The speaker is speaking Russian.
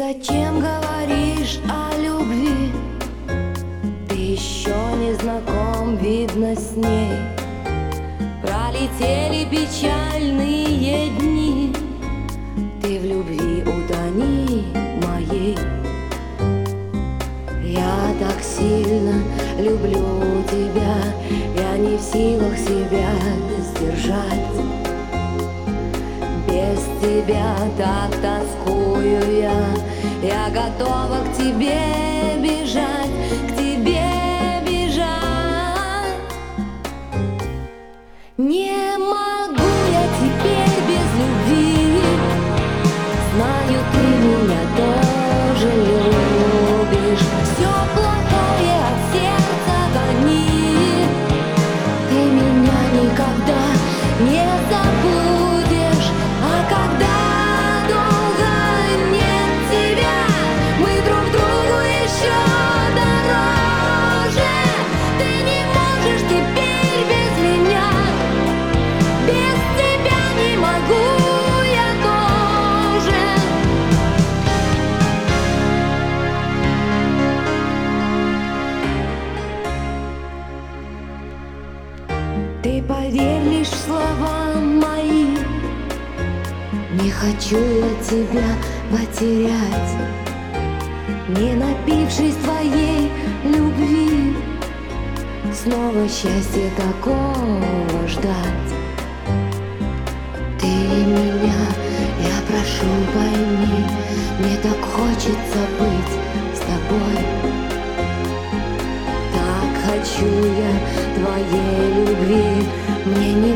зачем говоришь о любви? Ты еще не знаком, видно, с ней. Пролетели печальные дни, ты в любви утони моей. Я так сильно люблю тебя, я не в силах себя сдержать. Без тебя так тоскую я готова к тебе бежать, к тебе бежать. Не могу я теперь без любви, знаю, ты меня тоже любишь. Все плохое от сердца гони, ты меня никогда не забудешь. А когда долго нет тебя, мы друг другу еще дороже. Ты не можешь теперь без меня, без тебя не могу я тоже. Ты поверь лишь в слова мои, не хочу я тебя потерять. Не напившись твоей любви, снова счастье такого ждать. Ты меня, я прошу, пойми, мне так хочется быть с тобой. Так хочу я твоей любви, мне не